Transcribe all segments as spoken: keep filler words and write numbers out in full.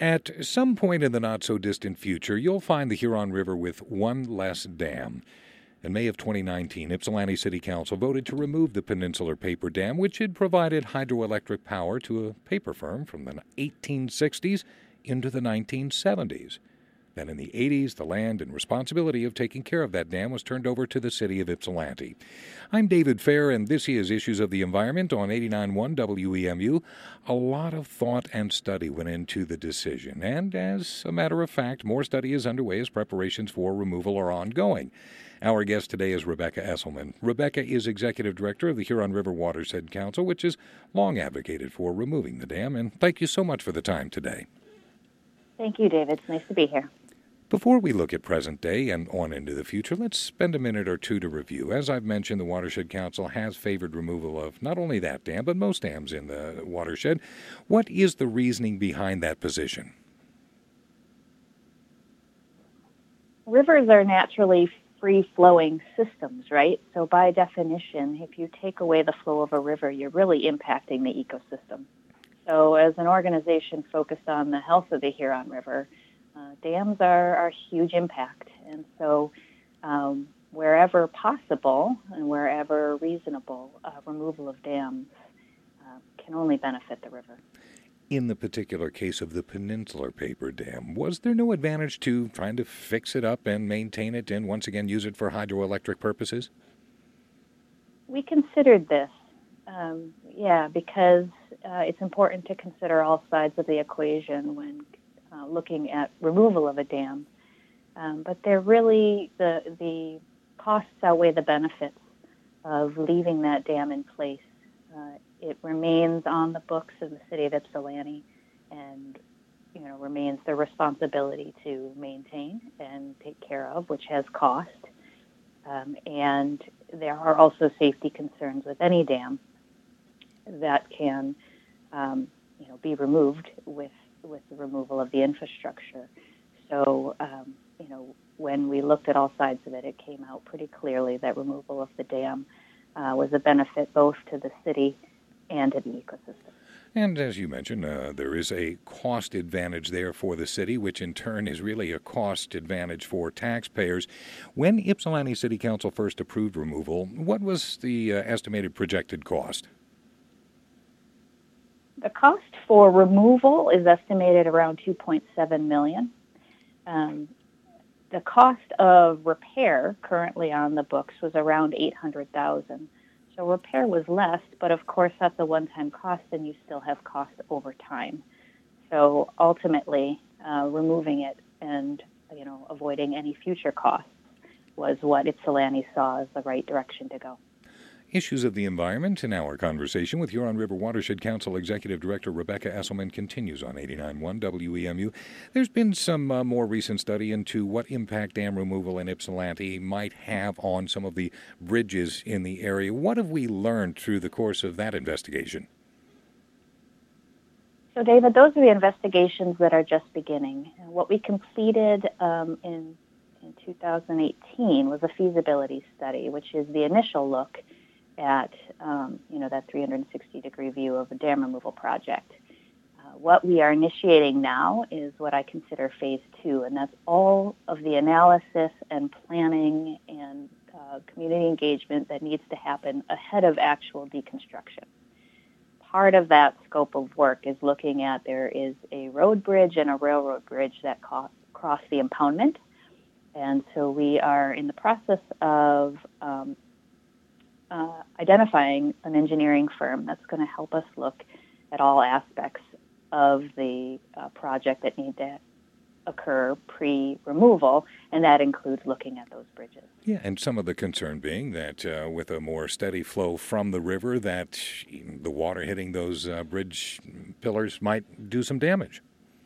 At some point in the not-so-distant future, you'll find the Huron River with one less dam. In May of twenty nineteen, Ypsilanti City Council voted to remove the Peninsular Paper Dam, which had provided hydroelectric power to a paper firm from the eighteen sixties into the nineteen seventies. Then in the eighties, the land and responsibility of taking care of that dam was turned over to the city of Ypsilanti. I'm David Fair, and this is Issues of the Environment on eighty-nine point one W E M U. A lot of thought and study went into the decision, and as a matter of fact, more study is underway as preparations for removal are ongoing. Our guest today is Rebecca Esselman. Rebecca is Executive Director of the Huron River Watershed Council, which has long advocated for removing the dam, and thank you so much for the time today. Thank you, David. It's nice to be here. Before we look at present day and on into the future, let's spend a minute or two to review. As I've mentioned, the Watershed Council has favored removal of not only that dam, but most dams in the watershed. What is the reasoning behind that position? Rivers are naturally free-flowing systems, right? So by definition, if you take away the flow of a river, you're really impacting the ecosystem. So as an organization focused on the health of the Huron River, Uh, dams are, are huge impact, and so um, wherever possible and wherever reasonable, uh, removal of dams uh, can only benefit the river. In the particular case of the Peninsular Paper Dam, was there no advantage to trying to fix it up and maintain it and once again use it for hydroelectric purposes? We considered this, um, yeah, because uh, it's important to consider all sides of the equation when Uh, looking at removal of a dam, um, but they're really the the costs outweigh the benefits of leaving that dam in place. Uh, it remains on the books of the city of Ypsilanti, and you know remains their responsibility to maintain and take care of, which has cost. Um, and there are also safety concerns with any dam that can, um, you know, be removed with. with the removal of the infrastructure. So, um, you know, when we looked at all sides of it, it came out pretty clearly that removal of the dam uh, was a benefit both to the city and to the ecosystem. And as you mentioned, uh, there is a cost advantage there for the city, which in turn is really a cost advantage for taxpayers. When Ypsilanti City Council first approved removal, what was the uh, estimated projected cost? The cost for removal is estimated around two point seven million dollars. Um, the cost of repair currently on the books was around eight hundred thousand dollars. So repair was less, but of course that's a one-time cost, and you still have cost over time. So ultimately, uh, removing it and you know avoiding any future costs was what Ypsilanti saw as the right direction to go. Issues of the Environment in our conversation with Huron River Watershed Council Executive Director Rebecca Esselman continues on eighty-nine point one W E M U. There's been some uh, more recent study into what impact dam removal in Ypsilanti might have on some of the bridges in the area. What have we learned through the course of that investigation? So, David, those are the investigations that are just beginning. What we completed um, in, in two thousand eighteen was a feasibility study, which is the initial look at um, you know that three hundred sixty degree view of a dam removal project. Uh, what we are initiating now is what I consider phase two, and that's all of the analysis and planning and uh, community engagement that needs to happen ahead of actual deconstruction. Part of that scope of work is looking at there is a road bridge and a railroad bridge that co- cross the impoundment, and so we are in the process of um, Uh, identifying an engineering firm that's going to help us look at all aspects of the uh, project that need to occur pre-removal, and that includes looking at those bridges. Yeah, and some of the concern being that uh, with a more steady flow from the river, that the water hitting those uh, bridge pillars might do some damage.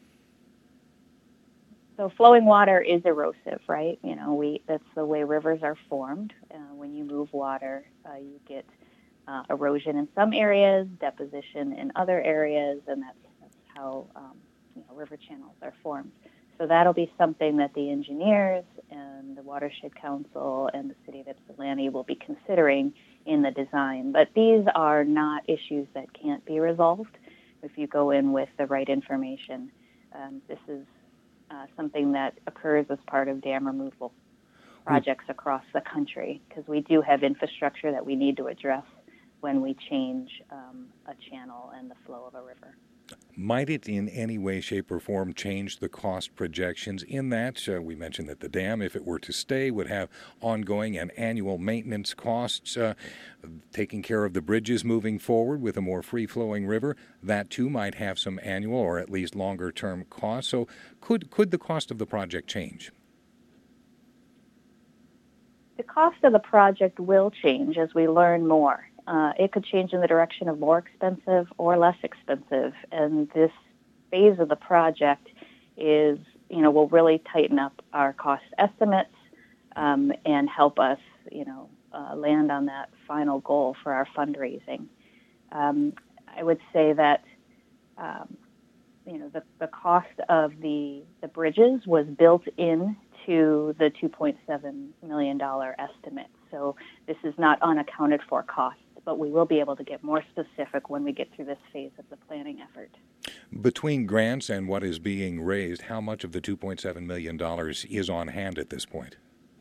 So flowing water is erosive, right? You know, we that's the way rivers are formed. Uh, when you move water, uh, you get uh, erosion in some areas, deposition in other areas, and that's, that's how um, you know, river channels are formed. So that'll be something that the engineers and the Watershed Council and the City of Ypsilanti will be considering in the design. But these are not issues that can't be resolved if you go in with the right information. Um, this is uh, something that occurs as part of dam removal projects across the country, because we do have infrastructure that we need to address when we change um, a channel and the flow of a river. Might it in any way, shape, or form change the cost projections in that? Uh, we mentioned that the dam, if it were to stay, would have ongoing and annual maintenance costs. Uh, taking care of the bridges moving forward with a more free-flowing river, that too might have some annual or at least longer-term costs. So could, could the cost of the project change? The cost of the project will change as we learn more. Uh, it could change in the direction of more expensive or less expensive, and this phase of the project is, you know, will really tighten up our cost estimates um, and help us, you know, uh, land on that final goal for our fundraising. Um, I would say that, um, you know, the, the cost of the the bridges was built in to the two point seven million dollars estimate. So this is not unaccounted for costs, but we will be able to get more specific when we get through this phase of the planning effort. Between grants and what is being raised, how much of the two point seven million dollars is on hand at this point?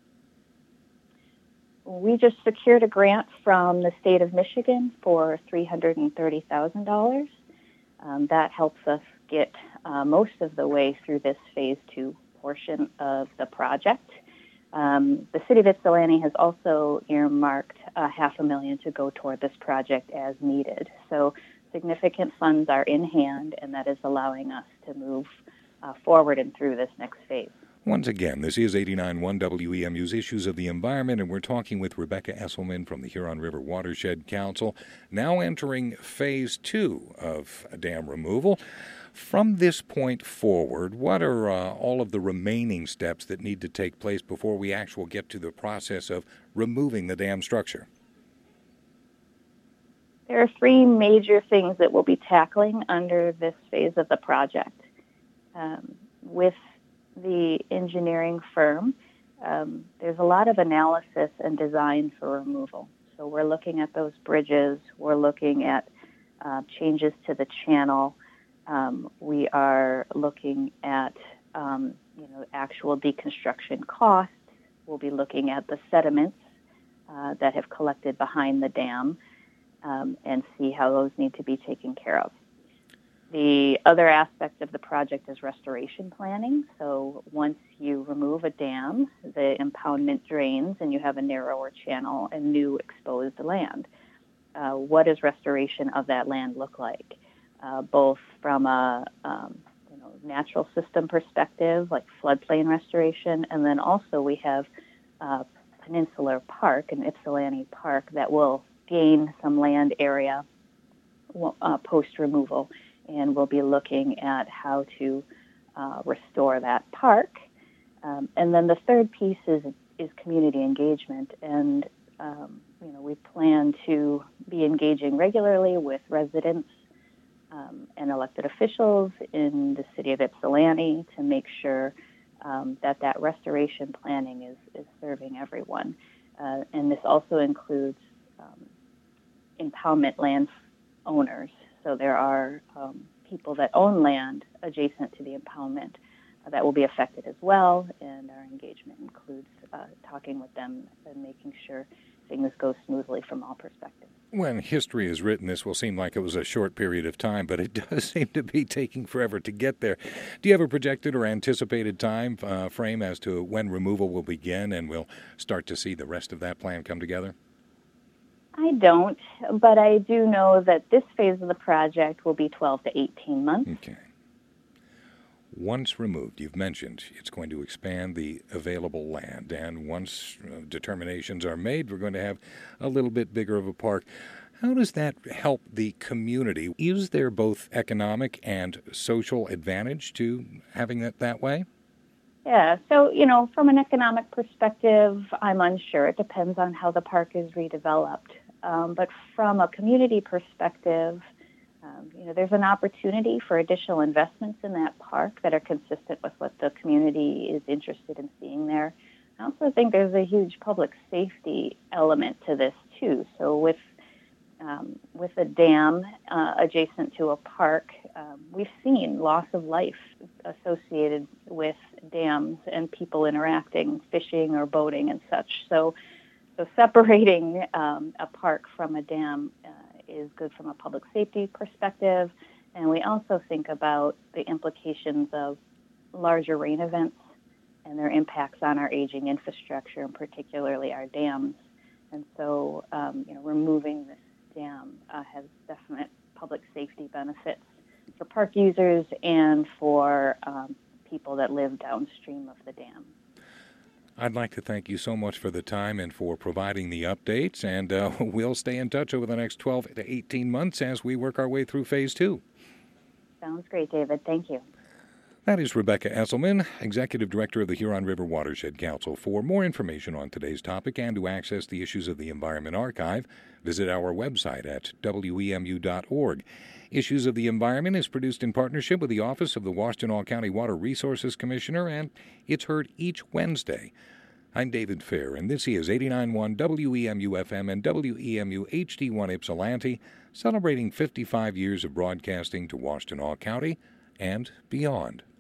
We just secured a grant from the state of Michigan for three hundred thirty thousand dollars. Um, that helps us get uh, most of the way through this phase two portion of the project. Um, the city of Ypsilanti has also earmarked uh, half a million to go toward this project as needed. So significant funds are in hand, and that is allowing us to move uh, forward and through this next phase. Once again, this is eighty-nine point one W E M U's Issues of the Environment, and we're talking with Rebecca Esselman from the Huron River Watershed Council, now entering phase two of dam removal. From this point forward, what are uh, all of the remaining steps that need to take place before we actually get to the process of removing the dam structure? There are three major things that we'll be tackling under this phase of the project. Um, with the engineering firm, um, there's a lot of analysis and design for removal. So we're looking at those bridges, we're looking at uh, changes to the channel. Um, we are looking at um, you know, actual deconstruction costs. We'll be looking at the sediments uh, that have collected behind the dam um, and see how those need to be taken care of. The other aspect of the project is restoration planning. So once you remove a dam, the impoundment drains and you have a narrower channel and new exposed land. Uh, what does restoration of that land look like? Uh, both from a um, you know, natural system perspective, like floodplain restoration, and then also we have uh, Peninsular Park, an Ypsilanti Park, that will gain some land area uh, post-removal, and we'll be looking at how to uh, restore that park. Um, and then the third piece is, is community engagement, and um, you know, we plan to be engaging regularly with residents Um, and elected officials in the city of Ypsilanti to make sure um, that that restoration planning is, is serving everyone. Uh, and this also includes um, impoundment land owners. So there are um, people that own land adjacent to the impoundment uh, that will be affected as well, and our engagement includes uh, talking with them and making sure things go smoothly from all perspectives. When history is written, this will seem like it was a short period of time, but it does seem to be taking forever to get there. Do you have a projected or anticipated time uh, frame as to when removal will begin and we'll start to see the rest of that plan come together? I don't, but I do know that this phase of the project will be twelve to eighteen months. Okay. Once removed, you've mentioned it's going to expand the available land, and once uh, determinations are made, we're going to have a little bit bigger of a park. How does that help the community? Is there both economic and social advantage to having it that way? Yeah, so, you know, from an economic perspective, I'm unsure. It depends on how the park is redeveloped. Um, but from a community perspective, Um, you know, there's an opportunity for additional investments in that park that are consistent with what the community is interested in seeing there. I also think there's a huge public safety element to this too. So with um, with a dam uh, adjacent to a park, um, we've seen loss of life associated with dams and people interacting, fishing or boating and such. So, so separating um, a park from a dam uh, is good from a public safety perspective. And we also think about the implications of larger rain events and their impacts on our aging infrastructure, and particularly our dams. And so, um, you know, removing this dam uh, has definite public safety benefits for park users and for um, people that live downstream of the dam. I'd like to thank you so much for the time and for providing the updates, and uh, we'll stay in touch over the next twelve to eighteen months as we work our way through Phase two. Sounds great, David. Thank you. That is Rebecca Esselman, Executive Director of the Huron River Watershed Council. For more information on today's topic and to access the Issues of the Environment archive, visit our website at W E M U dot org. Issues of the Environment is produced in partnership with the Office of the Washtenaw County Water Resources Commissioner, and it's heard each Wednesday. I'm David Fair, and this is eighty-nine point one W E M U F M and W E M U H D one Ypsilanti, celebrating fifty-five years of broadcasting to Washtenaw County and beyond.